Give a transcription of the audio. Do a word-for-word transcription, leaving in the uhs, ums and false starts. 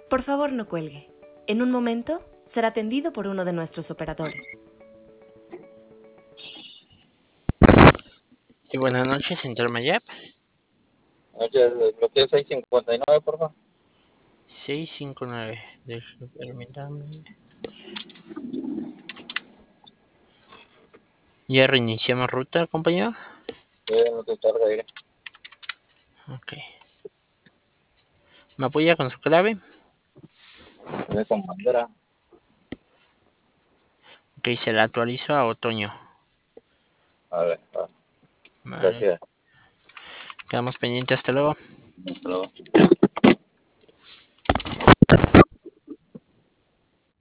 Por favor, no cuelgue. En un momento será atendido por uno de nuestros operadores. Sí, buenas noches, señor Mayap. Noches, lo que es seis cincuenta y nueve, por favor. seis cinco nueve. Deje, permítame. Ya reiniciamos ruta, compañero. Sí, no te tarda aire. Ok. ¿Me apoya con su clave? Viene con bandera. Ok, se la actualizo a otoño. A ver, va. Vale. Gracias. Quedamos pendientes, hasta luego. Hasta luego.